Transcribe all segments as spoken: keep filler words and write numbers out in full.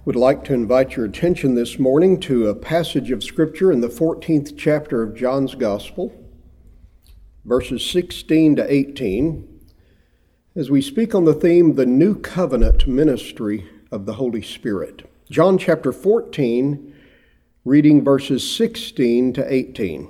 Would like to invite your attention this morning to a passage of Scripture in the fourteenth chapter of John's Gospel, verses sixteen to eighteen, as we speak on the theme, the New Covenant Ministry of the Holy Spirit. John chapter fourteen, reading verses sixteen to eighteen.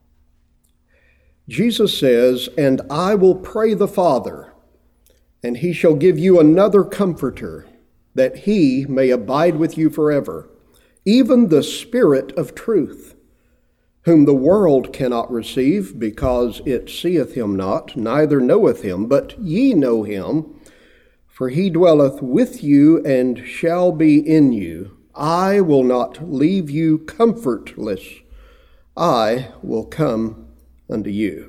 Jesus says, "And I will pray the Father, and he shall give you another Comforter, that he may abide with you forever, even the Spirit of truth, whom the world cannot receive, because it seeth him not, neither knoweth him, but ye know him, for he dwelleth with you and shall be in you. I will not leave you comfortless. I will come unto you."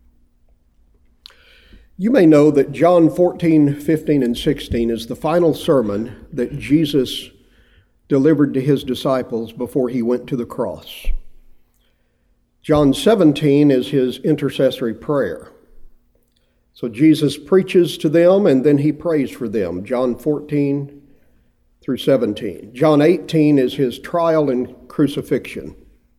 You may know that John fourteen, fifteen, and sixteen is the final sermon that Jesus delivered to his disciples before he went to the cross. John seventeen is his intercessory prayer. So Jesus preaches to them and then he prays for them, John fourteen through seventeen. John eighteen is his trial and crucifixion.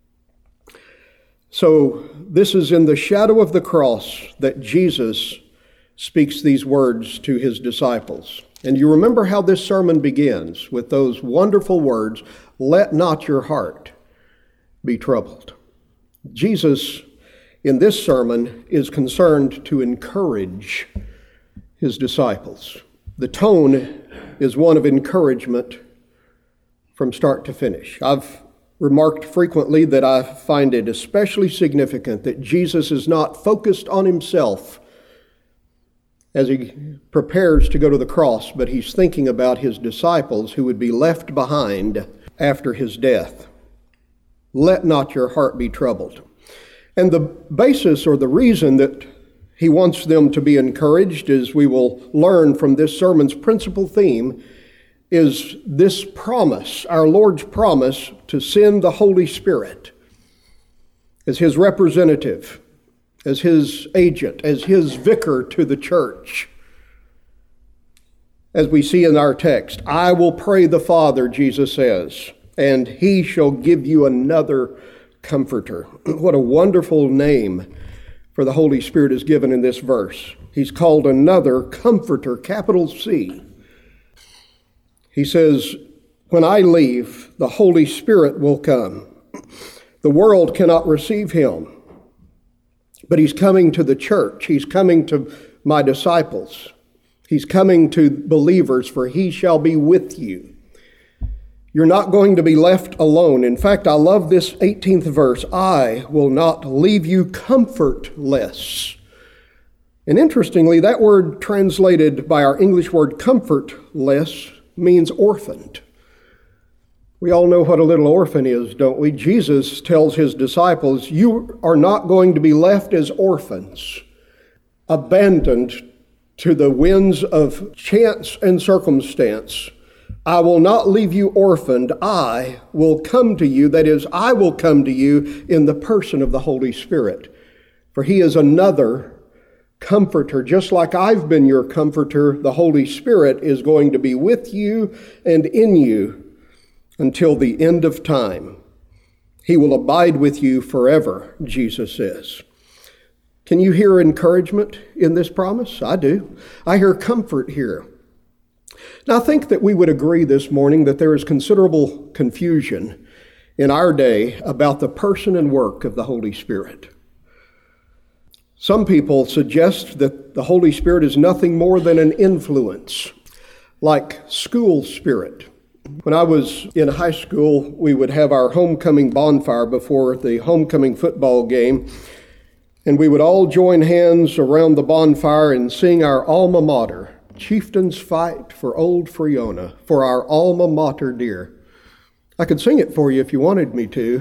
So this is in the shadow of the cross that Jesus speaks these words to his disciples. And you remember how this sermon begins with those wonderful words, "Let not your heart be troubled." Jesus, in this sermon, is concerned to encourage his disciples. The tone is one of encouragement from start to finish. I've remarked frequently that I find it especially significant that Jesus is not focused on himself as he prepares to go to the cross, but he's thinking about his disciples who would be left behind after his death. Let not your heart be troubled. And the basis or the reason that he wants them to be encouraged, as we will learn from this sermon's principal theme, is this promise, our Lord's promise to send the Holy Spirit as his representative, as his agent, as his vicar to the church. As we see in our text, "I will pray the Father," Jesus says, "and he shall give you another Comforter." What a wonderful name for the Holy Spirit is given in this verse. He's called another Comforter, capital C. He says, "When I leave, the Holy Spirit will come. The world cannot receive him, but he's coming to the church. He's coming to my disciples. He's coming to believers, for he shall be with you." You're not going to be left alone. In fact, I love this eighteenth verse. "I will not leave you comfortless." And interestingly, that word translated by our English word comfortless means orphaned. We all know what a little orphan is, don't we? Jesus tells his disciples, you are not going to be left as orphans, abandoned to the winds of chance and circumstance. "I will not leave you orphaned. I will come to you." That is, I will come to you in the person of the Holy Spirit. For he is another Comforter. Just like I've been your Comforter, the Holy Spirit is going to be with you and in you until the end of time. He will abide with you forever, Jesus says. Can you hear encouragement in this promise? I do. I hear comfort here. Now, I think that we would agree this morning that there is considerable confusion in our day about the person and work of the Holy Spirit. Some people suggest that the Holy Spirit is nothing more than an influence, like school spirit. When I was in high school, we would have our homecoming bonfire before the homecoming football game, and we would all join hands around the bonfire and sing our alma mater, "Chieftains fight for old Friona, for our alma mater dear." I could sing it for you if you wanted me to.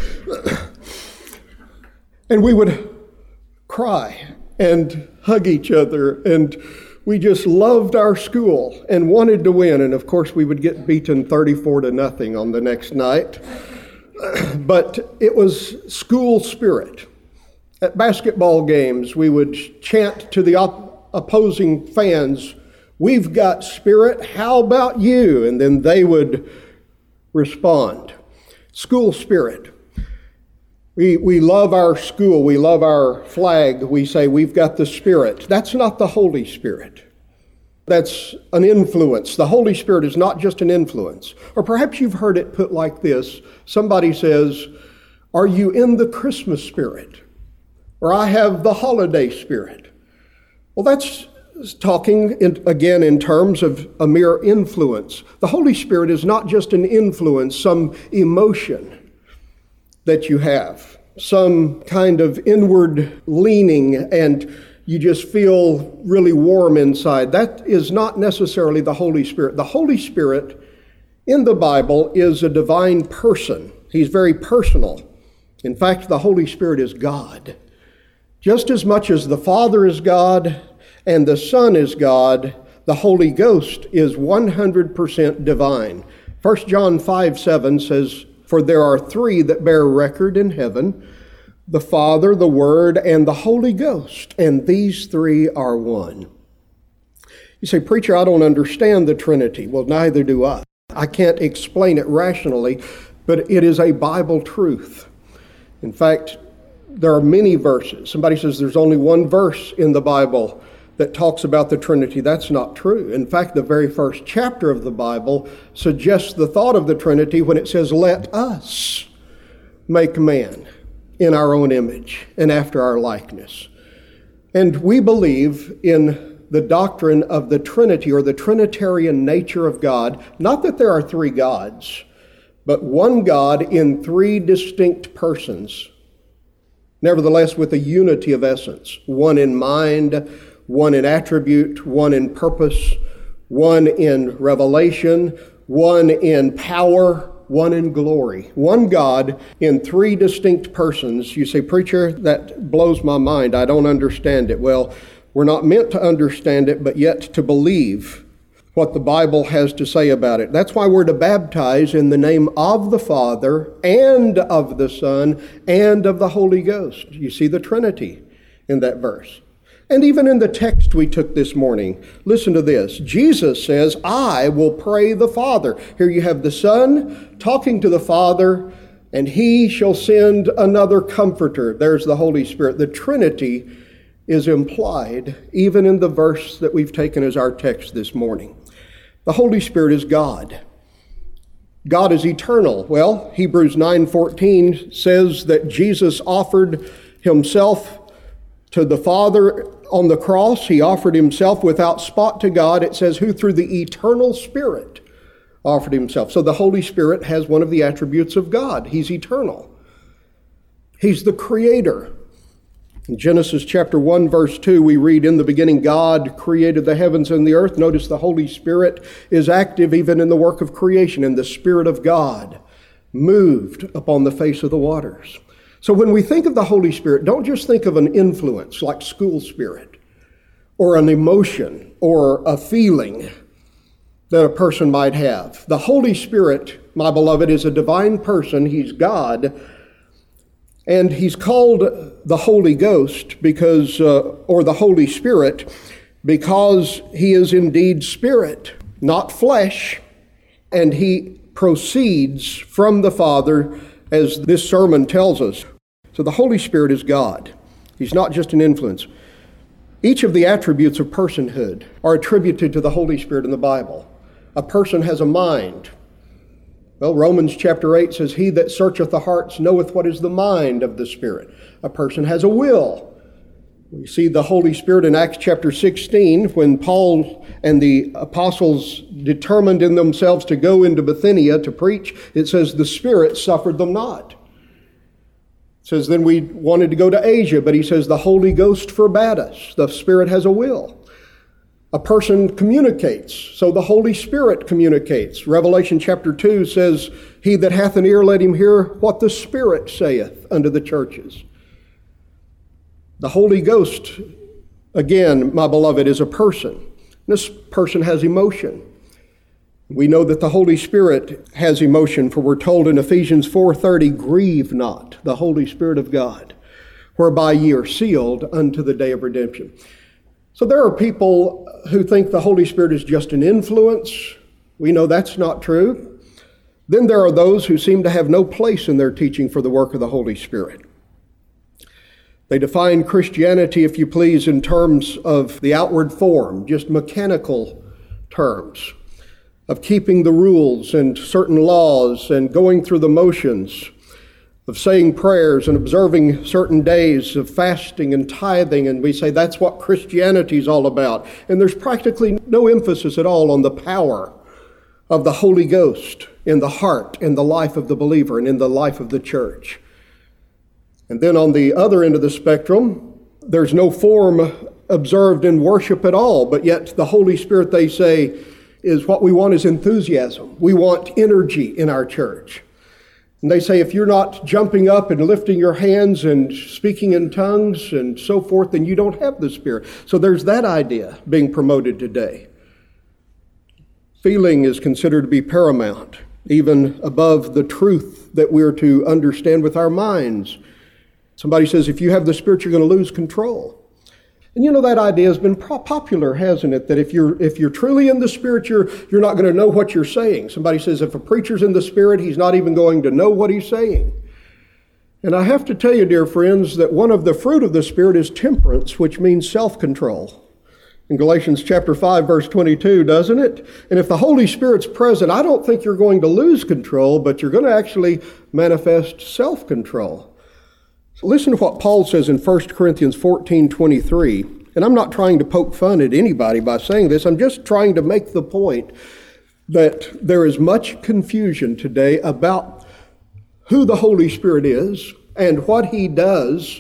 And we would cry and hug each other, and we just loved our school and wanted to win. And of course, we would get beaten thirty-four to nothing on the next night. But it was school spirit. At basketball games, we would chant to the op- opposing fans, "We've got spirit, how about you?" And then they would respond. School spirit. We, we love our school. We love our flag. We say we've got the Spirit. That's not the Holy Spirit. That's an influence. The Holy Spirit is not just an influence. Or perhaps you've heard it put like this. Somebody says, are you in the Christmas spirit? Or I have the holiday spirit. Well, that's talking in, again in terms of a mere influence. The Holy Spirit is not just an influence, some emotion that you have, some kind of inward leaning, and you just feel really warm inside. That is not necessarily the Holy Spirit. The Holy Spirit in the Bible is a divine person. He's very personal. In fact, the Holy Spirit is God. Just as much as the Father is God and the Son is God, the Holy Ghost is one hundred percent divine. First John five seven says, for there are three that bear record in heaven, the Father, the Word, and the Holy Ghost, and these three are one. You say, preacher, I don't understand the Trinity. Well, neither do I. I can't explain it rationally, but it is a Bible truth. In fact, there are many verses. Somebody says there's only one verse in the Bible that talks about the Trinity. That's not true. In fact, the very first chapter of the Bible suggests the thought of the Trinity when it says, let us make man in our own image and after our likeness. And we believe in the doctrine of the Trinity, or the Trinitarian nature of God. Not that there are three gods, but one God in three distinct persons, nevertheless with a unity of essence, one in mind, one in attribute, one in purpose, one in revelation, one in power, one in glory. One God in three distinct persons. You say, preacher, that blows my mind. I don't understand it. Well, we're not meant to understand it, but yet to believe what the Bible has to say about it. That's why we're to baptize in the name of the Father and of the Son and of the Holy Ghost. You see the Trinity in that verse. And even in the text we took this morning, listen to this. Jesus says, I will pray the Father. Here you have the Son talking to the Father, and he shall send another comforter. There's the Holy Spirit. The Trinity is implied even in the verse that we've taken as our text this morning. The Holy Spirit is God. God is eternal. Well, Hebrews nine fourteen says that Jesus offered himself to the Father on the cross. He offered himself without spot to God. It says, who through the eternal Spirit offered himself. So the Holy Spirit has one of the attributes of God. He's eternal. He's the Creator. In Genesis chapter one, verse two, we read, in the beginning, God created the heavens and the earth. Notice the Holy Spirit is active even in the work of creation, and the Spirit of God moved upon the face of the waters. So when we think of the Holy Spirit, don't just think of an influence like school spirit, or an emotion, or a feeling that a person might have. The Holy Spirit, my beloved, is a divine person. He's God. And he's called the Holy Ghost because, uh, or the Holy Spirit, because he is indeed spirit, not flesh, and he proceeds from the Father, as this sermon tells us. So the Holy Spirit is God. He's not just an influence. Each of the attributes of personhood are attributed to the Holy Spirit in the Bible. A person has a mind. Well, Romans chapter eight says, he that searcheth the hearts knoweth what is the mind of the Spirit. A person has a will. We see the Holy Spirit in Acts chapter sixteen, when Paul and the apostles determined in themselves to go into Bithynia to preach. It says the Spirit suffered them not. It says then we wanted to go to Asia, but he says the Holy Ghost forbade us. The Spirit has a will. A person communicates, so the Holy Spirit communicates. Revelation chapter two says, he that hath an ear, let him hear what the Spirit saith unto the churches. The Holy Ghost, again, my beloved, is a person. This person has emotion. We know that the Holy Spirit has emotion, for we're told in Ephesians four thirty, grieve not the Holy Spirit of God, whereby ye are sealed unto the day of redemption. So there are people who think the Holy Spirit is just an influence. We know that's not true. Then there are those who seem to have no place in their teaching for the work of the Holy Spirit. They define Christianity, if you please, in terms of the outward form, just mechanical terms of keeping the rules and certain laws and going through the motions, of saying prayers and observing certain days, of fasting and tithing, and we say that's what Christianity is all about. And there's practically no emphasis at all on the power of the Holy Ghost in the heart, in the life of the believer, and in the life of the church. And then on the other end of the spectrum, there's no form observed in worship at all, but yet the Holy Spirit, they say, is what we want is enthusiasm. We want energy in our church. And they say if you're not jumping up and lifting your hands and speaking in tongues and so forth, then you don't have the Spirit. So there's that idea being promoted today. Feeling is considered to be paramount, even above the truth that we're to understand with our minds. Somebody says, if you have the Spirit, you're going to lose control. And you know, that idea has been popular, hasn't it? That if you're if you're truly in the Spirit, you're, you're not going to know what you're saying. Somebody says, if a preacher's in the Spirit, he's not even going to know what he's saying. And I have to tell you, dear friends, that one of the fruit of the Spirit is temperance, which means self-control. In Galatians chapter five, verse twenty-two, doesn't it? And if the Holy Spirit's present, I don't think you're going to lose control, but you're going to actually manifest self-control. So listen to what Paul says in First Corinthians fourteen twenty-three. And I'm not trying to poke fun at anybody by saying this. I'm just trying to make the point that there is much confusion today about who the Holy Spirit is and what he does.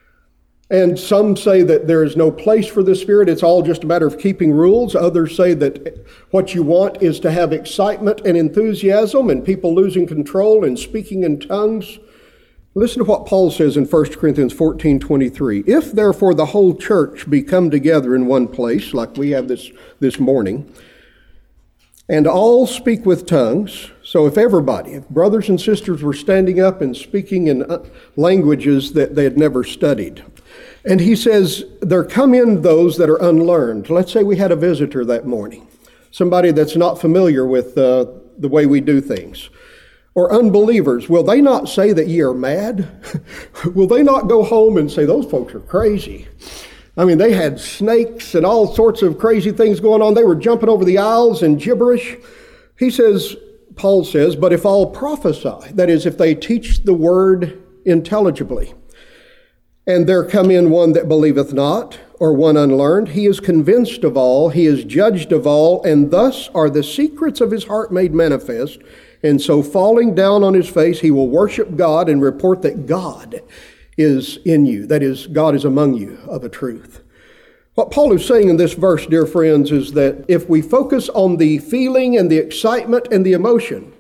And some say that there is no place for the Spirit. It's all just a matter of keeping rules. Others say that what you want is to have excitement and enthusiasm and people losing control and speaking in tongues. Listen to what Paul says in First Corinthians fourteen twenty-three. If therefore the whole church be come together in one place, like we have this, this morning, and all speak with tongues, so if everybody, if brothers and sisters were standing up and speaking in languages that they had never studied, and he says, there come in those that are unlearned. Let's say we had a visitor that morning, somebody that's not familiar with uh, the way we do things. Or unbelievers, will they not say that ye are mad? Will they not go home and say, those folks are crazy? I mean, they had snakes and all sorts of crazy things going on. They were jumping over the aisles and gibberish. He says, Paul says, but if all prophesy, that is, if they teach the word intelligibly, and there come in one that believeth not, or one unlearned, he is convinced of all, he is judged of all, and thus are the secrets of his heart made manifest. And so falling down on his face, he will worship God and report that God is in you. That is, God is among you of a truth. What Paul is saying in this verse, dear friends, is that if we focus on the feeling and the excitement and the emotion,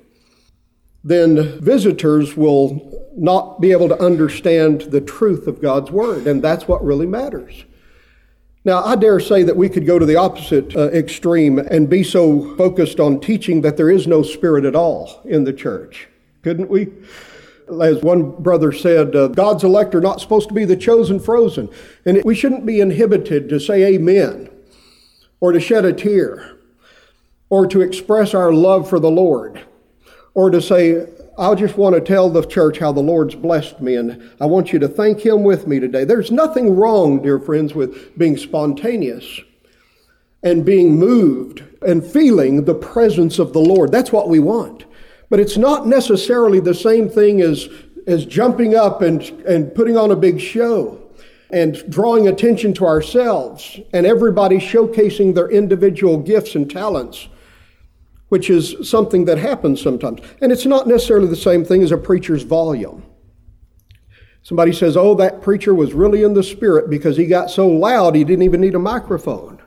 then visitors will not be able to understand the truth of God's word. And that's what really matters. Now, I dare say that we could go to the opposite uh, extreme and be so focused on teaching that there is no Spirit at all in the church. Couldn't we? As one brother said, uh, God's elect are not supposed to be the chosen frozen. And it, we shouldn't be inhibited to say amen, or to shed a tear, or to express our love for the Lord, or to say, I just want to tell the church how the Lord's blessed me, and I want you to thank Him with me today. There's nothing wrong, dear friends, with being spontaneous and being moved and feeling the presence of the Lord. That's what we want. But it's not necessarily the same thing as, as jumping up and, and putting on a big show and drawing attention to ourselves and everybody showcasing their individual gifts and talents, which is something that happens sometimes. And it's not necessarily the same thing as a preacher's volume. Somebody says, oh, that preacher was really in the Spirit because he got so loud he didn't even need a microphone.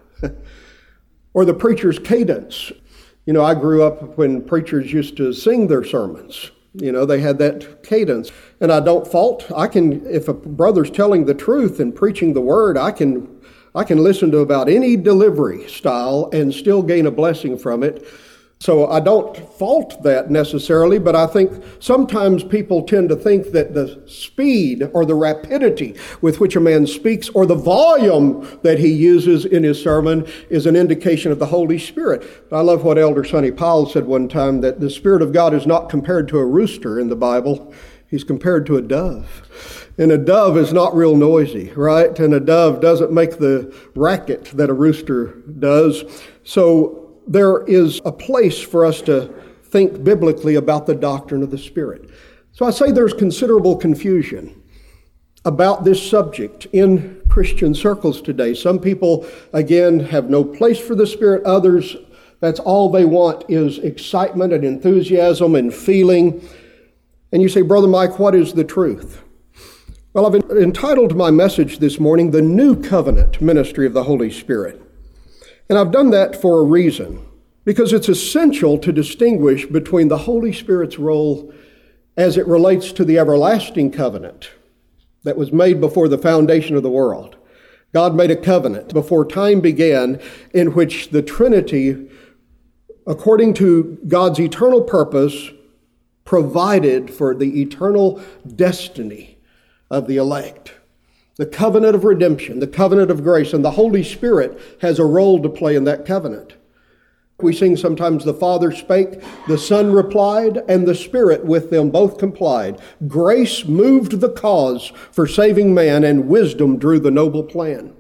Or the preacher's cadence. You know, I grew up when preachers used to sing their sermons. You know, they had that cadence. And I don't fault. I can, if a brother's telling the truth and preaching the word, I can, I can listen to about any delivery style and still gain a blessing from it. So I don't fault that necessarily, but I think sometimes people tend to think that the speed or the rapidity with which a man speaks or the volume that he uses in his sermon is an indication of the Holy Spirit. But I love what Elder Sonny Powell said one time, that the Spirit of God is not compared to a rooster in the Bible. He's compared to a dove. And a dove is not real noisy, right? And a dove doesn't make the racket that a rooster does. So there is a place for us to think biblically about the doctrine of the Spirit. So I say there's considerable confusion about this subject in Christian circles today. Some people, again, have no place for the Spirit. Others, that's all they want is excitement and enthusiasm and feeling. And you say, Brother Mike, what is the truth? Well, I've entitled my message this morning, The New Covenant Ministry of the Holy Spirit. And I've done that for a reason, because it's essential to distinguish between the Holy Spirit's role as it relates to the everlasting covenant that was made before the foundation of the world. God made a covenant before time began in which the Trinity, according to God's eternal purpose, provided for the eternal destiny of the elect. The covenant of redemption, the covenant of grace, and the Holy Spirit has a role to play in that covenant. We sing sometimes, the Father spake, the Son replied, and the Spirit with them both complied. Grace moved the cause for saving man, and wisdom drew the noble plan.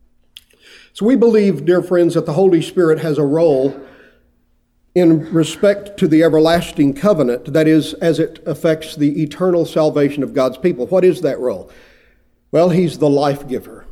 So we believe, dear friends, that the Holy Spirit has a role in respect to the everlasting covenant, that is, as it affects the eternal salvation of God's people. What is that role? Well, he's the life giver.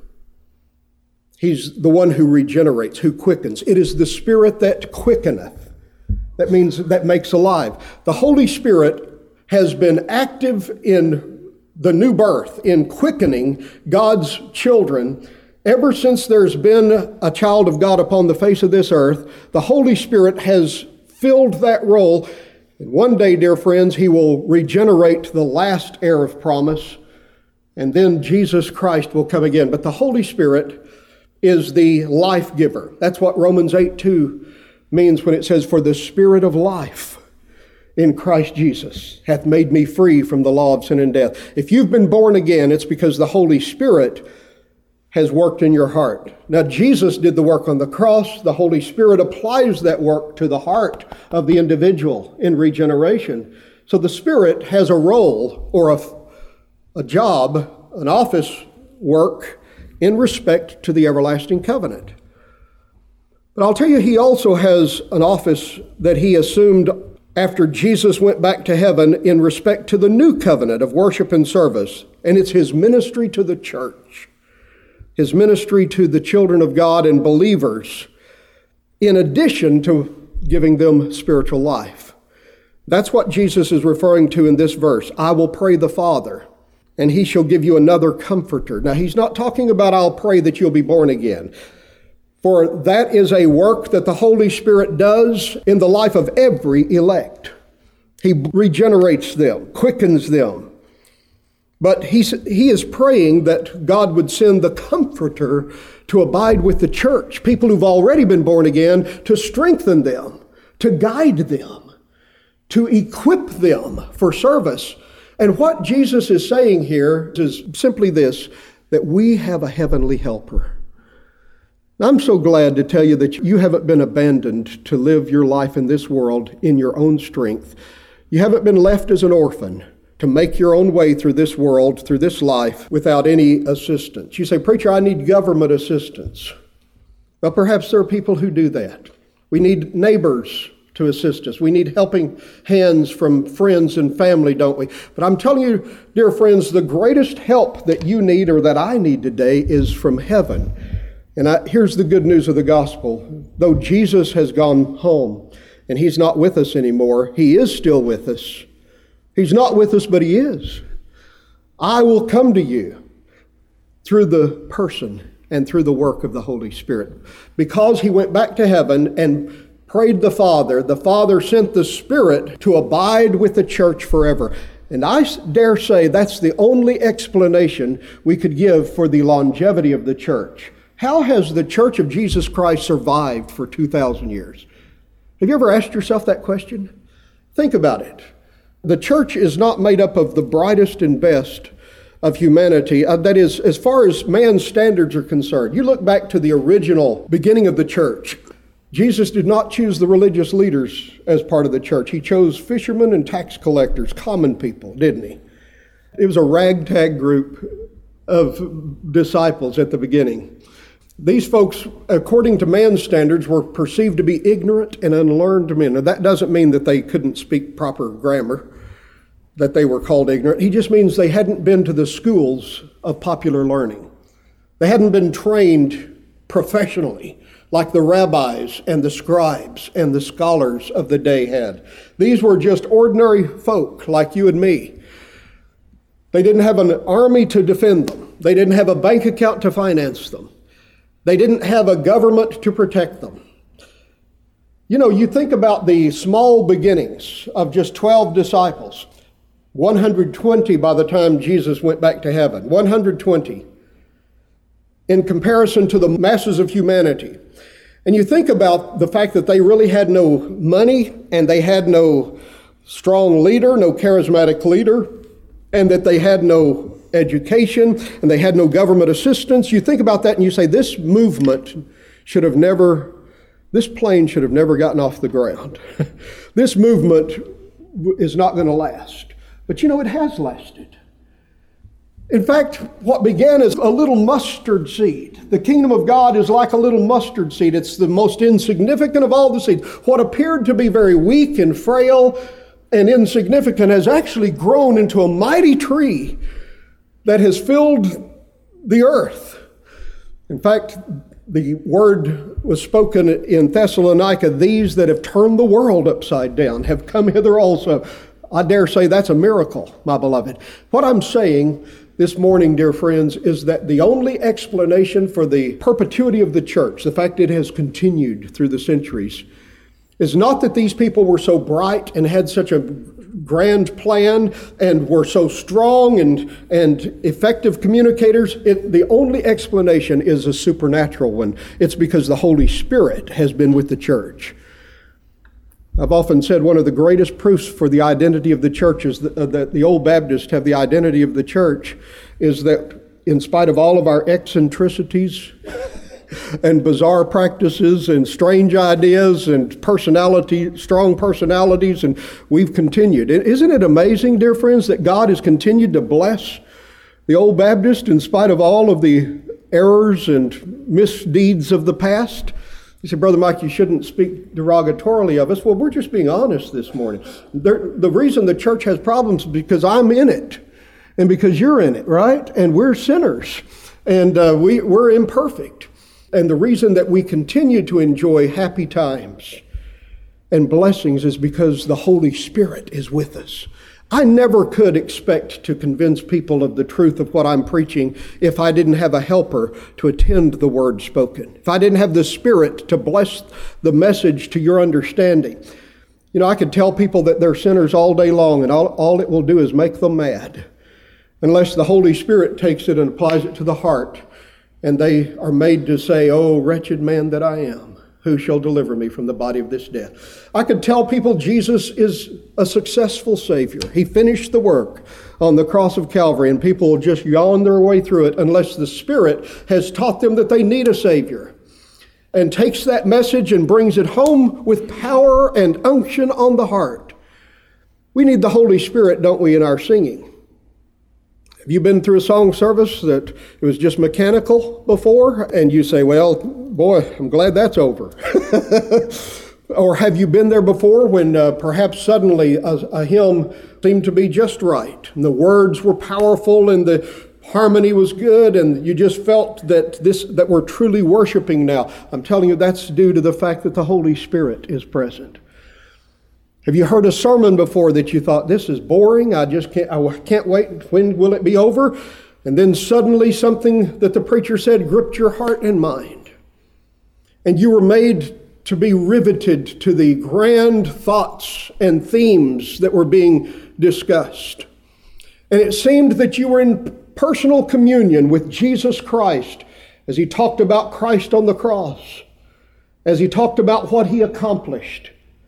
He's the one who regenerates, who quickens. It is the Spirit that quickeneth. That means that makes alive. The Holy Spirit has been active in the new birth, in quickening God's children. Ever since there's been a child of God upon the face of this earth, the Holy Spirit has filled that role. And one day, dear friends, he will regenerate the last heir of promise. And then Jesus Christ will come again. But the Holy Spirit is the life giver. That's what Romans eight two means when it says, for the Spirit of life in Christ Jesus hath made me free from the law of sin and death. If you've been born again, it's because the Holy Spirit has worked in your heart. Now, Jesus did the work on the cross. The Holy Spirit applies that work to the heart of the individual in regeneration. So the Spirit has a role or a a job, an office work in respect to the everlasting covenant. But I'll tell you, he also has an office that he assumed after Jesus went back to heaven in respect to the new covenant of worship and service. And it's his ministry to the church, his ministry to the children of God and believers, in addition to giving them spiritual life. That's what Jesus is referring to in this verse. I will pray the Father, and he shall give you another comforter. Now, he's not talking about I'll pray that you'll be born again. For that is a work that the Holy Spirit does in the life of every elect. He regenerates them, quickens them. But he's, he is praying that God would send the comforter to abide with the church, people who've already been born again, to strengthen them, to guide them, to equip them for service. And what Jesus is saying here is simply this, that we have a heavenly helper. I'm so glad to tell you that you haven't been abandoned to live your life in this world in your own strength. You haven't been left as an orphan to make your own way through this world, through this life, without any assistance. You say, preacher, I need government assistance. Well, perhaps there are people who do that. We need neighbors to assist us. We need helping hands from friends and family, don't we? But I'm telling you, dear friends, the greatest help that you need or that I need today is from heaven. And I, here's the good news of the gospel. Though Jesus has gone home and he's not with us anymore, he is still with us. He's not with us, but he is. I will come to you through the person and through the work of the Holy Spirit. Because he went back to heaven and prayed the Father, the Father sent the Spirit to abide with the church forever. And I dare say that's the only explanation we could give for the longevity of the church. How has the Church of Jesus Christ survived for two thousand years? Have you ever asked yourself that question? Think about it. The church is not made up of the brightest and best of humanity. Uh, that is, as far as man's standards are concerned. You look back to the original beginning of the church. Jesus did not choose the religious leaders as part of the church. He chose fishermen and tax collectors, common people, didn't he? It was a ragtag group of disciples at the beginning. These folks, according to man's standards, were perceived to be ignorant and unlearned men. Now, that doesn't mean that they couldn't speak proper grammar, that they were called ignorant. He just means they hadn't been to the schools of popular learning. They hadn't been trained professionally like the rabbis and the scribes and the scholars of the day had. These were just ordinary folk like you and me. They didn't have an army to defend them. They didn't have a bank account to finance them. They didn't have a government to protect them. You know, you think about the small beginnings of just twelve disciples. one hundred twenty by the time Jesus went back to heaven. one hundred twenty in comparison to the masses of humanity. And you think about the fact that they really had no money and they had no strong leader, no charismatic leader, and that they had no education and they had no government assistance. You think about that and you say, this movement should have never, this plane should have never gotten off the ground. This movement is not going to last. But you know, it has lasted. In fact, what began as a little mustard seed, the kingdom of God is like a little mustard seed. It's the most insignificant of all the seeds. What appeared to be very weak and frail and insignificant has actually grown into a mighty tree that has filled the earth. In fact, the word was spoken in Thessalonica, these that have turned the world upside down have come hither also. I dare say that's a miracle, my beloved. What I'm saying this morning, dear friends, is that the only explanation for the perpetuity of the church, the fact it has continued through the centuries, is not that these people were so bright and had such a grand plan and were so strong and, and effective communicators. It, the only explanation is a supernatural one. It's because the Holy Spirit has been with the church. I've often said one of the greatest proofs for the identity of the church is that, uh, that the old Baptists have the identity of the church is that in spite of all of our eccentricities and bizarre practices and strange ideas and personality, strong personalities, and we've continued. Isn't it amazing, dear friends, that God has continued to bless the old Baptist in spite of all of the errors and misdeeds of the past? You say, Brother Mike, you shouldn't speak derogatorily of us. Well, we're just being honest this morning. There, the reason the church has problems is because I'm in it and because you're in it, right? And we're sinners and uh, we, we're imperfect. And the reason that we continue to enjoy happy times and blessings is because the Holy Spirit is with us. I never could expect to convince people of the truth of what I'm preaching if I didn't have a helper to attend the word spoken, if I didn't have the Spirit to bless the message to your understanding. You know, I could tell people that they're sinners all day long, and all, all it will do is make them mad, unless the Holy Spirit takes it and applies it to the heart, and they are made to say, oh, wretched man that I am, who shall deliver me from the body of this death? I could tell people Jesus is a successful Savior. He finished the work on the cross of Calvary, and people will just yawn their way through it unless the Spirit has taught them that they need a Savior and takes that message and brings it home with power and unction on the heart. We need the Holy Spirit, don't we, in our singing? Have you been through a song service that it was just mechanical before? And you say, well, boy, I'm glad that's over. Or have you been there before when uh, perhaps suddenly a, a hymn seemed to be just right, and the words were powerful and the harmony was good, and you just felt that this that we're truly worshiping now? I'm telling you, that's due to the fact that the Holy Spirit is present. Have you heard a sermon before that you thought, this is boring, I just can't, I can't wait, when will it be over? And then suddenly something that the preacher said gripped your heart and mind. And you were made to be riveted to the grand thoughts and themes that were being discussed. And it seemed that you were in personal communion with Jesus Christ as he talked about Christ on the cross, as he talked about what he accomplished,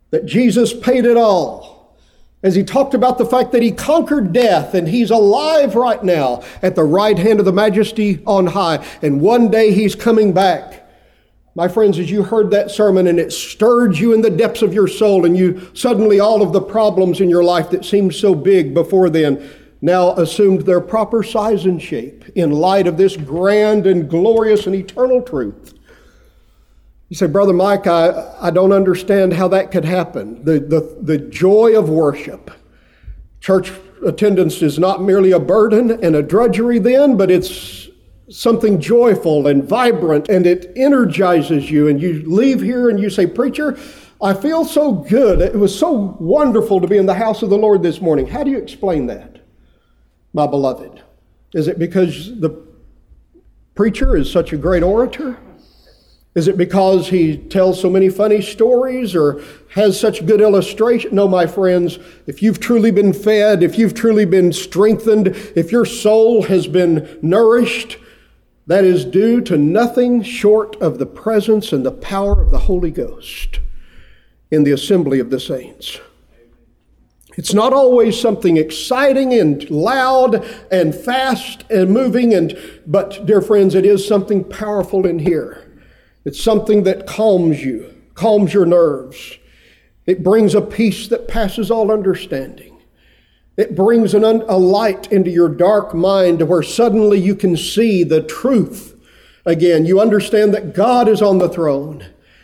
that Jesus paid it all, as he talked about the fact that he conquered death and he's alive right now at the right hand of the Majesty on high, and one day he's coming back. My friends, as you heard that sermon and it stirred you in the depths of your soul, and you suddenly all of the problems in your life that seemed so big before then now assumed their proper size and shape in light of this grand and glorious and eternal truth. You say, Brother Mike, I, I don't understand how that could happen. The, the, the joy of worship. Church attendance is not merely a burden and a drudgery then, but it's something joyful and vibrant, and it energizes you. And you leave here and you say, Preacher, I feel so good. It was so wonderful to be in the house of the Lord this morning. How do you explain that, my beloved? Is it because the preacher is such a great orator? Is it because he tells so many funny stories or has such good illustration? No, my friends, if you've truly been fed, if you've truly been strengthened, if your soul has been nourished, that is due to nothing short of the presence and the power of the Holy Ghost in the assembly of the saints. It's not always something exciting and loud and fast and moving, and but, dear friends, it is something powerful in here. It's something that calms you, calms your nerves. It brings a peace that passes all understanding. It brings an un- a light into your dark mind where suddenly you can see the truth again. You understand that God is on the throne.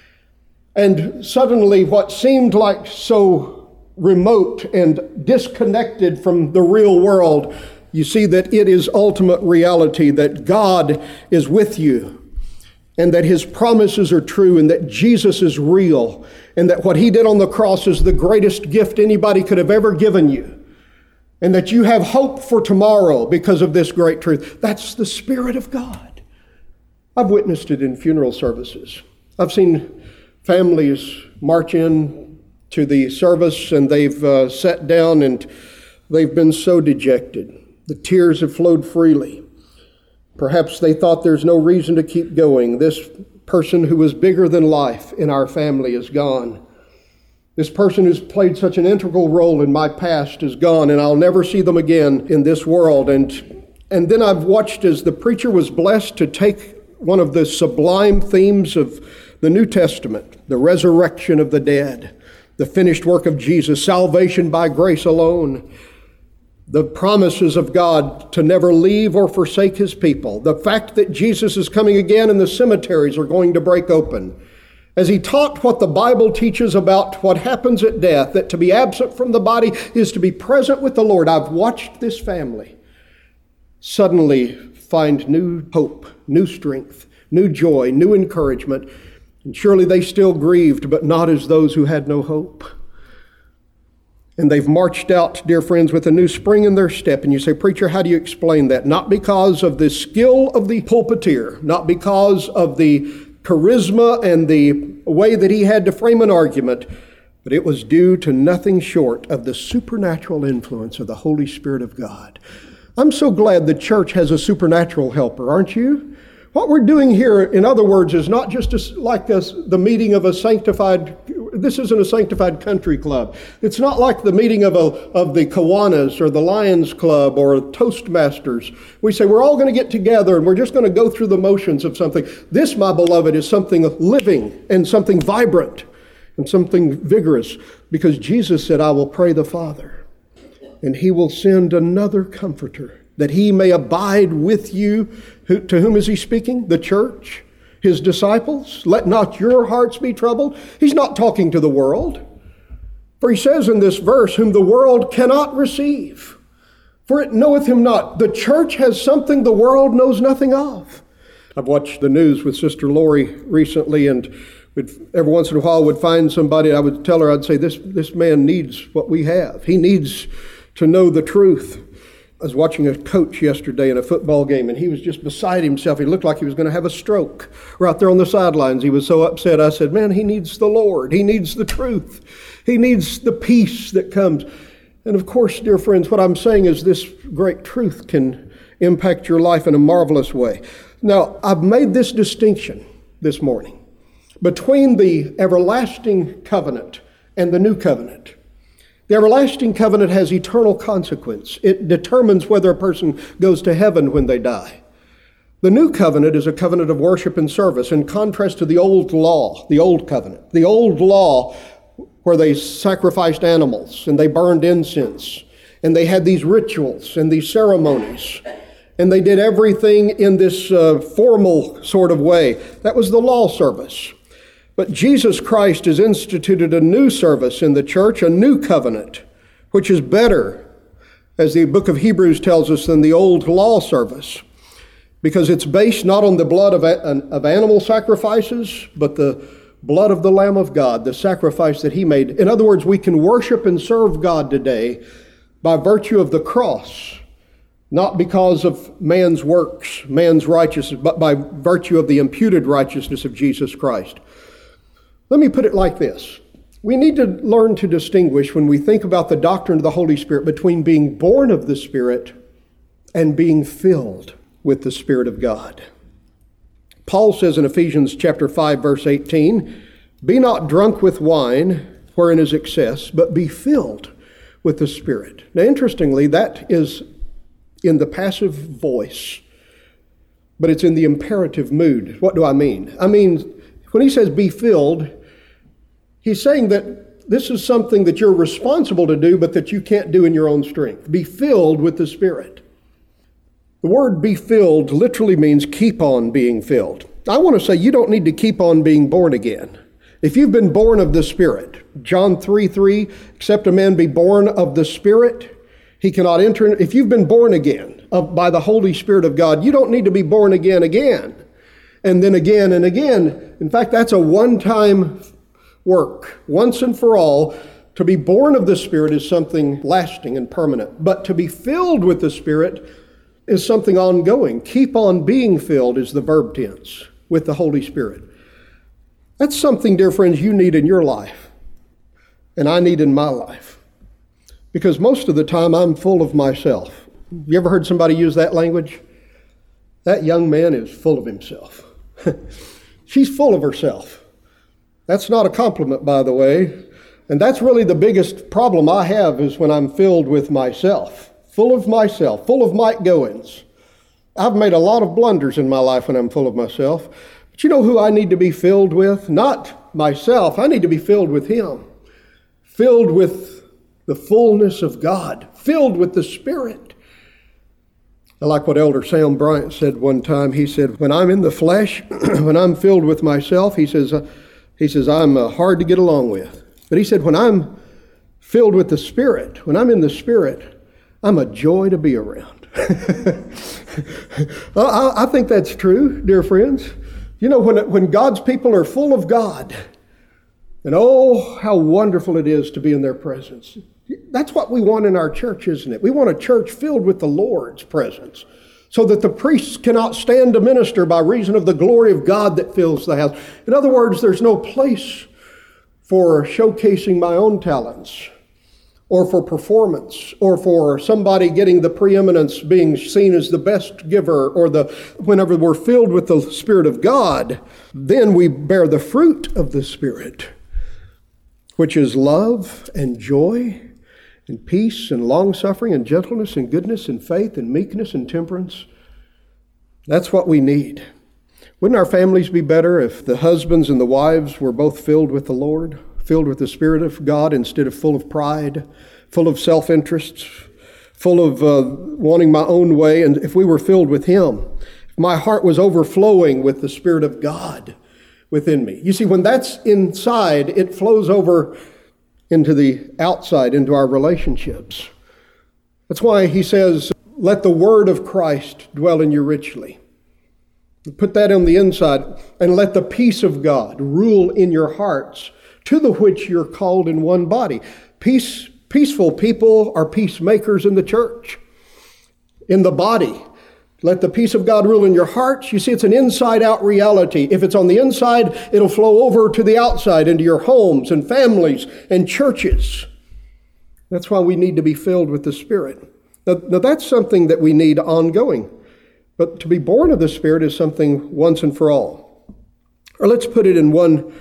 And suddenly what seemed like so remote and disconnected from the real world, you see that it is ultimate reality, that God is with you, and that his promises are true, and that Jesus is real, and that what he did on the cross is the greatest gift anybody could have ever given you, and that you have hope for tomorrow because of this great truth. That's the Spirit of God. I've witnessed it in funeral services. I've seen families march in to the service, and they've uh, sat down and they've been so dejected. The tears have flowed freely. Perhaps they thought there's no reason to keep going. This person who was bigger than life in our family is gone. This person who's played such an integral role in my past is gone, and I'll never see them again in this world. And, and then I've watched as the preacher was blessed to take one of the sublime themes of the New Testament, the resurrection of the dead, the finished work of Jesus, salvation by grace alone, the promises of God to never leave or forsake his people, the fact that Jesus is coming again and the cemeteries are going to break open. As he taught what the Bible teaches about what happens at death, that to be absent from the body is to be present with the Lord, I've watched this family suddenly find new hope, new strength, new joy, new encouragement. And surely they still grieved, but not as those who had no hope. And they've marched out, dear friends, with a new spring in their step. And you say, Preacher, how do you explain that? Not because of the skill of the pulpiteer, not because of the charisma and the way that he had to frame an argument, but it was due to nothing short of the supernatural influence of the Holy Spirit of God. I'm so glad the church has a supernatural helper, aren't you? What we're doing here, in other words, is not just a, like a, the meeting of a sanctified, this isn't a sanctified country club. It's not like the meeting of, a, of the Kiwanis or the Lions Club or Toastmasters. We say we're all going to get together and we're just going to go through the motions of something. This, my beloved, is something living and something vibrant and something vigorous, because Jesus said, I will pray the Father, and he will send another comforter, that he may abide with you. Who, to whom is he speaking? The church, his disciples. Let not your hearts be troubled. He's not talking to the world. For he says in this verse, whom the world cannot receive, for it knoweth him not. The church has something the world knows nothing of. I've watched the news with Sister Lori recently, and every once in a while would find somebody, I would tell her, I'd say, this, this man needs what we have. He needs to know the truth. I was watching a coach yesterday in a football game, and he was just beside himself. He looked like he was going to have a stroke right there on the sidelines. He was so upset. I said, man, he needs the Lord. He needs the truth. He needs the peace that comes. And of course, dear friends, what I'm saying is this great truth can impact your life in a marvelous way. Now, I've made this distinction this morning between the everlasting covenant and the new covenant. The everlasting covenant has eternal consequence. It determines whether a person goes to heaven when they die. The new covenant is a covenant of worship and service, in contrast to the old law, the old covenant. The old law, where they sacrificed animals and they burned incense and they had these rituals and these ceremonies and they did everything in this uh, formal sort of way. That was the law service. But Jesus Christ has instituted a new service in the church, a new covenant, which is better, as the book of Hebrews tells us, than the old law service, because it's based not on the blood of, of animal sacrifices, but the blood of the Lamb of God, the sacrifice that he made. In other words, we can worship and serve God today by virtue of the cross, not because of man's works, man's righteousness, but by virtue of the imputed righteousness of Jesus Christ. Let me put it like this. We need to learn to distinguish, when we think about the doctrine of the Holy Spirit, between being born of the Spirit and being filled with the Spirit of God. Paul says in Ephesians chapter five, verse eighteen, "Be not drunk with wine, wherein is excess, but be filled with the Spirit." Now, interestingly, that is in the passive voice, but it's in the imperative mood. What do I mean? I mean, when he says be filled, he's saying that this is something that you're responsible to do, but that you can't do in your own strength. Be filled with the Spirit. The word be filled literally means keep on being filled. I want to say you don't need to keep on being born again. If you've been born of the Spirit, John three three, except a man be born of the Spirit, he cannot enter. If you've been born again of, by the Holy Spirit of God, you don't need to be born again again, and then again and again. In fact, that's a one-time work, once and for all. To be born of the Spirit is something lasting and permanent, but to be filled with the Spirit is something ongoing. Keep on being filled is the verb tense with the Holy Spirit. That's something, dear friends, you need in your life, and I need in my life, because most of the time I'm full of myself. You ever heard somebody use that language? That young man is full of himself. She's full of herself. That's not a compliment, by the way, and that's really the biggest problem I have, is when I'm filled with myself. Full of myself, full of Mike Goins. I've made a lot of blunders in my life when I'm full of myself. But you know who I need to be filled with? Not myself. I need to be filled with Him. Filled with the fullness of God. Filled with the Spirit. I like what Elder Sam Bryant said one time. He said, when I'm in the flesh, when I'm filled with myself, he says, uh, he says I'm uh, hard to get along with. But he said, when I'm filled with the Spirit, when I'm in the Spirit, I'm a joy to be around. I, I think that's true, dear friends. You know, when, when God's people are full of God, and oh, how wonderful it is to be in their presence. That's what we want in our church, isn't it? We want a church filled with the Lord's presence, so that the priests cannot stand to minister by reason of the glory of God that fills the house. In other words, there's no place for showcasing my own talents, or for performance, or for somebody getting the preeminence, being seen as the best giver, or the whenever we're filled with the Spirit of God, then we bear the fruit of the Spirit, which is love and joy and peace and long-suffering and gentleness and goodness and faith and meekness and temperance. That's what we need. Wouldn't our families be better if the husbands and the wives were both filled with the Lord? Filled with the Spirit of God instead of full of pride, full of self-interests, full of uh, wanting my own way. And if we were filled with Him, if my heart was overflowing with the Spirit of God within me. You see, when that's inside, it flows over into the outside, into our relationships. That's why he says, let the word of Christ dwell in you richly. Put that on the inside, and let the peace of God rule in your hearts, to the which you're called in one body. Peace, peaceful people are peacemakers in the church, in the body. Let the peace of God rule in your hearts. You see, it's an inside-out reality. If it's on the inside, it'll flow over to the outside, into your homes and families and churches. That's why we need to be filled with the Spirit. Now, now that's something that we need ongoing. But to be born of the Spirit is something once and for all. Or let's put it in one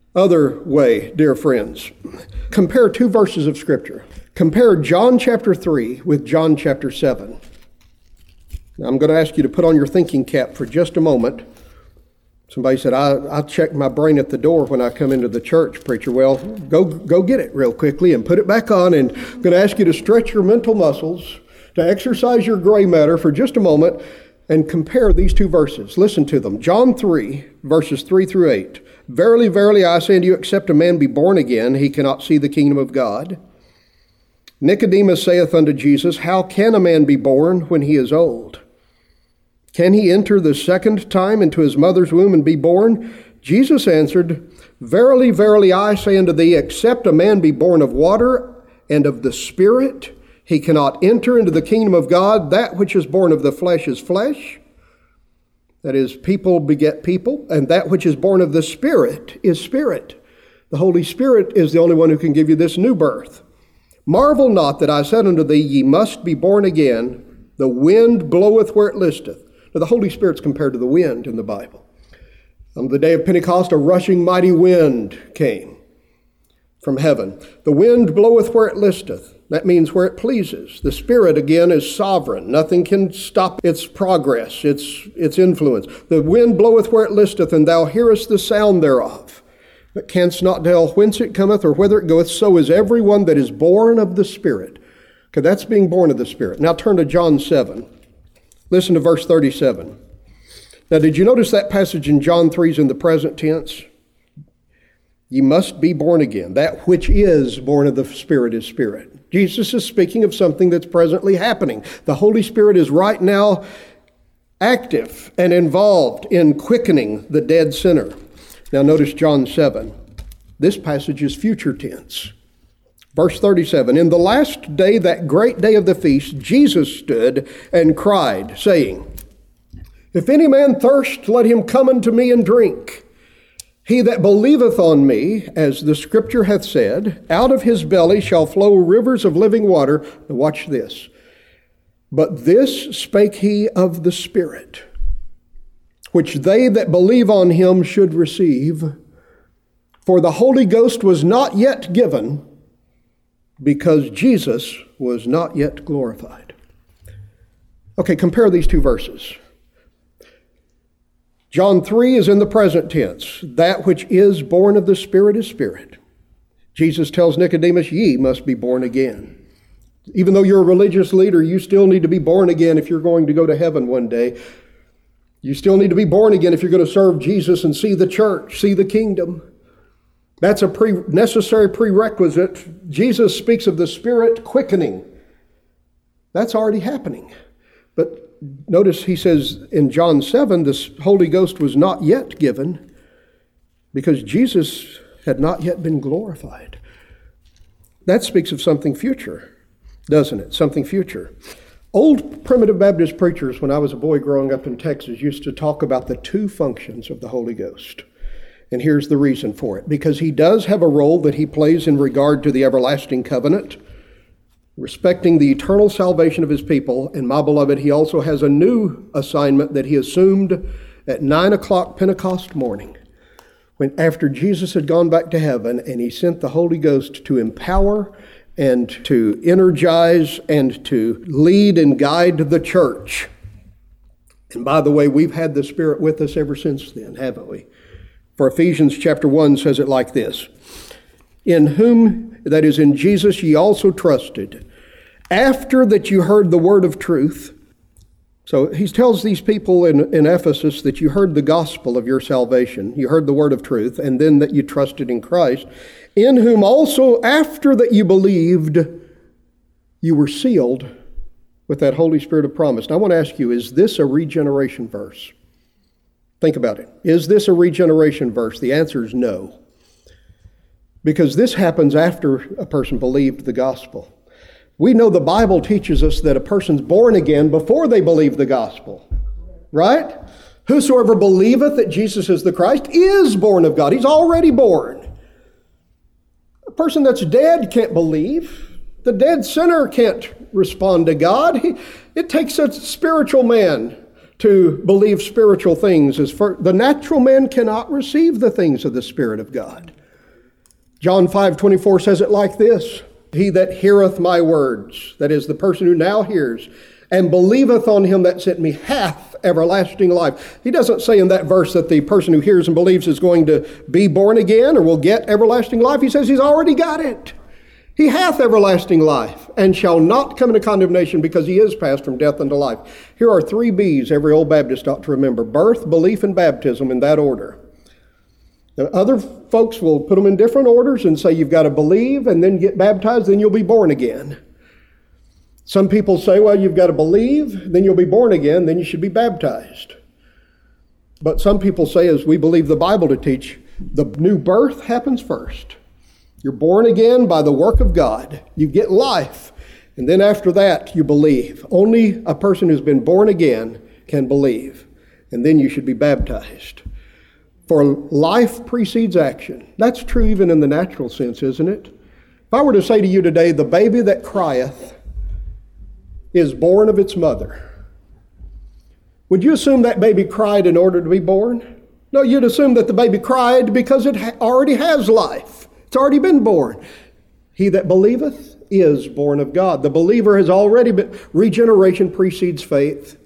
other way, dear friends. Compare two verses of Scripture. Compare John chapter three with John chapter seven. Now, I'm going to ask you to put on your thinking cap for just a moment. Somebody said, I, I check my brain at the door when I come into the church, preacher. Well, go go get it real quickly and put it back on. And I'm going to ask you to stretch your mental muscles, to exercise your gray matter for just a moment, and compare these two verses. Listen to them. John three, verses three through eight. Verily, verily, I say unto you, except a man be born again, he cannot see the kingdom of God. Nicodemus saith unto Jesus, how can a man be born when he is old? Can he enter the second time into his mother's womb and be born? Jesus answered, verily, verily, I say unto thee, except a man be born of water and of the Spirit, he cannot enter into the kingdom of God. That which is born of the flesh is flesh. That is, people beget people. And that which is born of the Spirit is spirit. The Holy Spirit is the only one who can give you this new birth. Marvel not that I said unto thee, ye must be born again. The wind bloweth where it listeth. Now, the Holy Spirit's compared to the wind in the Bible. On the day of Pentecost, a rushing mighty wind came from heaven. The wind bloweth where it listeth. That means where it pleases. The Spirit, again, is sovereign. Nothing can stop its progress, its, its influence. The wind bloweth where it listeth, and thou hearest the sound thereof, but canst not tell whence it cometh or whither it goeth. So is every one that is born of the Spirit. Okay, that's being born of the Spirit. Now turn to John seven. Listen to verse thirty-seven. Now, did you notice that passage in John three is in the present tense? Ye must be born again. That which is born of the Spirit is spirit. Jesus is speaking of something that's presently happening. The Holy Spirit is right now active and involved in quickening the dead sinner. Now notice John seven. This passage is future tense. Verse thirty-seven, in the last day, that great day of the feast, Jesus stood and cried, saying, if any man thirst, let him come unto me and drink. He that believeth on me, as the Scripture hath said, out of his belly shall flow rivers of living water. Now watch this. But this spake he of the Spirit, which they that believe on him should receive. For the Holy Ghost was not yet given, because Jesus was not yet glorified. Okay, compare these two verses. John three is in the present tense. That which is born of the Spirit is spirit. Jesus tells Nicodemus, ye must be born again. Even though you're a religious leader, you still need to be born again if you're going to go to heaven one day. You still need to be born again if you're going to serve Jesus and see the church, see the kingdom. That's a pre- necessary prerequisite. Jesus speaks of the Spirit quickening. That's already happening. But notice he says in John seven, the Holy Ghost was not yet given because Jesus had not yet been glorified. That speaks of something future, doesn't it? Something future. Old primitive Baptist preachers, when I was a boy growing up in Texas, used to talk about the two functions of the Holy Ghost. And here's the reason for it. Because he does have a role that he plays in regard to the everlasting covenant, respecting the eternal salvation of his people. And my beloved, he also has a new assignment that he assumed at nine o'clock Pentecost morning, when after Jesus had gone back to heaven, and he sent the Holy Ghost to empower and to energize and to lead and guide the church. And by the way, we've had the Spirit with us ever since then, haven't we? For Ephesians chapter one says it like this, in whom, that is in Jesus, ye also trusted, after that you heard the word of truth. So he tells these people in, in Ephesus that you heard the gospel of your salvation, you heard the word of truth, and then that you trusted in Christ, in whom also after that you believed, you were sealed with that Holy Spirit of promise. Now I want to ask you, is this a regeneration verse? Think about it. Is this a regeneration verse? The answer is no. Because this happens after a person believed the gospel. We know the Bible teaches us that a person's born again before they believe the gospel. Right? Whosoever believeth that Jesus is the Christ is born of God. He's already born. A person that's dead can't believe. The dead sinner can't respond to God. He, it takes a spiritual man to believe spiritual things. As for, the natural man cannot receive the things of the Spirit of God. John five twenty-four says it like this: He that heareth my words, that is, the person who now hears, and believeth on him that sent me, hath everlasting life. He doesn't say in that verse that the person who hears and believes is going to be born again or will get everlasting life. He says he's already got it. He hath everlasting life, and shall not come into condemnation, because he is passed from death unto life. Here are three B's every old Baptist ought to remember: birth, belief, and baptism, in that order. Now, other folks will put them in different orders and say you've got to believe and then get baptized, then you'll be born again. Some people say, well, you've got to believe, then you'll be born again, then you should be baptized. But some people say, as we believe the Bible to teach, the new birth happens first. You're born again by the work of God. You get life. And then after that, you believe. Only a person who's been born again can believe. And then you should be baptized. For life precedes action. That's true even in the natural sense, isn't it? If I were to say to you today, the baby that crieth is born of its mother, would you assume that baby cried in order to be born? No, you'd assume that the baby cried because it ha- already has life. It's already been born. He that believeth is born of God. The believer has already been, regeneration precedes faith.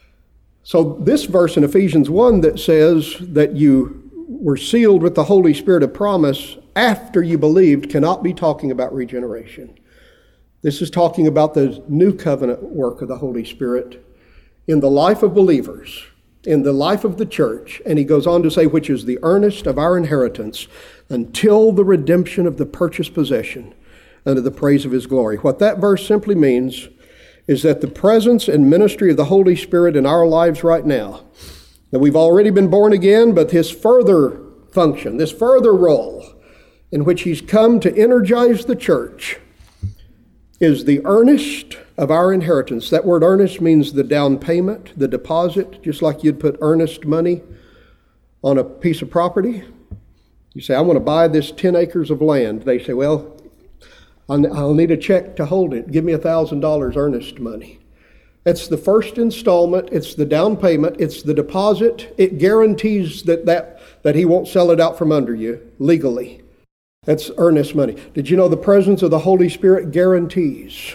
So this verse in Ephesians one that says that you were sealed with the Holy Spirit of promise after you believed cannot be talking about regeneration. This is talking about the new covenant work of the Holy Spirit in the life of believers, in the life of the church. And he goes on to say, which is the earnest of our inheritance until the redemption of the purchased possession unto the praise of his glory. What that verse simply means is that the presence and ministry of the Holy Spirit in our lives right now, that we've already been born again, but his further function, this further role in which he's come to energize the church, is the earnest of our inheritance. That word earnest means the down payment, the deposit, just like you'd put earnest money on a piece of property. You say, I want to buy this ten acres of land. They say, well, I'll need a check to hold it. Give me one thousand dollars earnest money. It's the first installment. It's the down payment. It's the deposit. It guarantees that, that, that he won't sell it out from under you legally. That's earnest money. Did you know the presence of the Holy Spirit guarantees?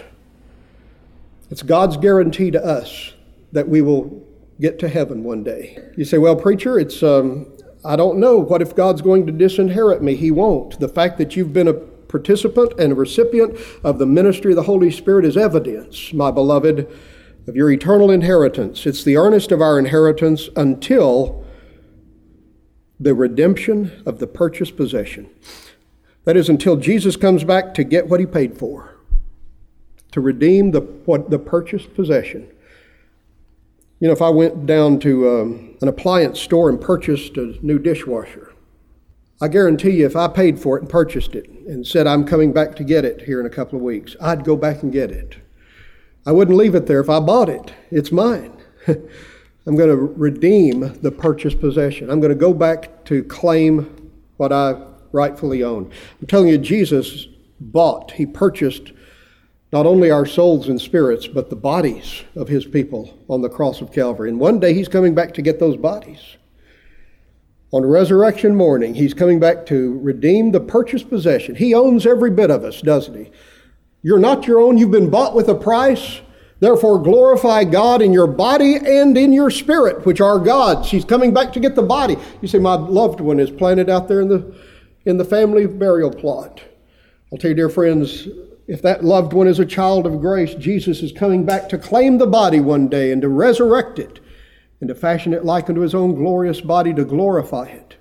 It's God's guarantee to us that we will get to heaven one day. You say, well, preacher, it's um, I don't know. What if God's going to disinherit me? He won't. The fact that you've been a participant and a recipient of the ministry of the Holy Spirit is evidence, my beloved, of your eternal inheritance. It's the earnest of our inheritance until the redemption of the purchased possession. That is, until Jesus comes back to get what he paid for, to redeem the what the purchased possession. You know, if I went down to um, an appliance store and purchased a new dishwasher, I guarantee you if I paid for it and purchased it and said I'm coming back to get it here in a couple of weeks, I'd go back and get it. I wouldn't leave it there if I bought it. It's mine. I'm going to redeem the purchased possession. I'm going to go back to claim what I rightfully own. I'm telling you, Jesus bought, he purchased not only our souls and spirits, but the bodies of his people on the cross of Calvary. And one day he's coming back to get those bodies. On resurrection morning, he's coming back to redeem the purchased possession. He owns every bit of us, doesn't he? You're not your own. You've been bought with a price. Therefore, glorify God in your body and in your spirit, which are God's. He's coming back to get the body. You say, my loved one is planted out there in the in the family burial plot. I'll tell you, dear friends, if that loved one is a child of grace, Jesus is coming back to claim the body one day and to resurrect it and to fashion it like unto his own glorious body, to glorify it.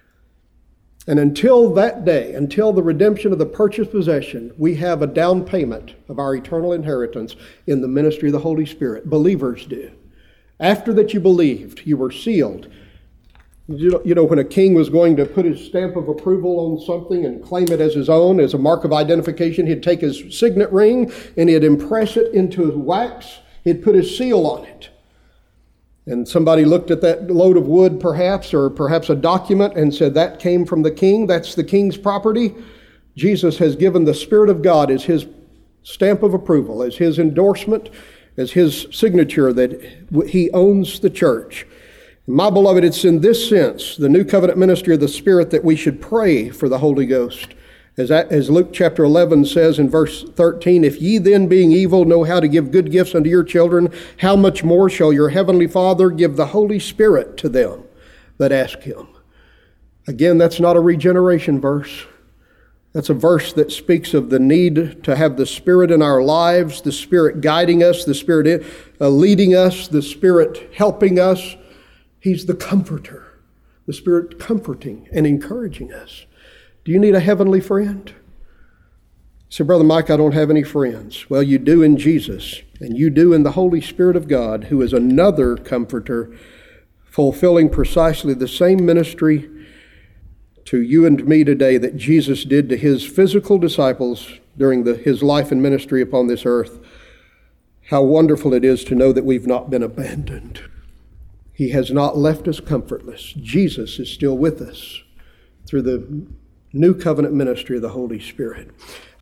And until that day, until the redemption of the purchased possession, we have a down payment of our eternal inheritance in the ministry of the Holy Spirit. Believers do. After that you believed, you were sealed. You know, you know, when a king was going to put his stamp of approval on something and claim it as his own, as a mark of identification, he'd take his signet ring and he'd impress it into wax. He'd put his seal on it. And somebody looked at that load of wood perhaps, or perhaps a document, and said, that came from the king, that's the king's property. Jesus has given the Spirit of God as his stamp of approval, as his endorsement, as his signature that he owns the church. My beloved, it's in this sense, the new covenant ministry of the Spirit, that we should pray for the Holy Ghost As, that, as Luke chapter eleven says in verse thirteen, if ye then being evil know how to give good gifts unto your children, how much more shall your heavenly Father give the Holy Spirit to them that ask him? Again, that's not a regeneration verse. That's a verse that speaks of the need to have the Spirit in our lives, the Spirit guiding us, the Spirit uh, leading us, the Spirit helping us. He's the comforter, the Spirit comforting and encouraging us. Do you need a heavenly friend? You say, Brother Mike, I don't have any friends. Well, you do in Jesus, and you do in the Holy Spirit of God, who is another comforter, fulfilling precisely the same ministry to you and me today that Jesus did to his physical disciples during the, his life and ministry upon this earth. How wonderful it is to know that we've not been abandoned. He has not left us comfortless. Jesus is still with us through the new covenant ministry of the Holy Spirit.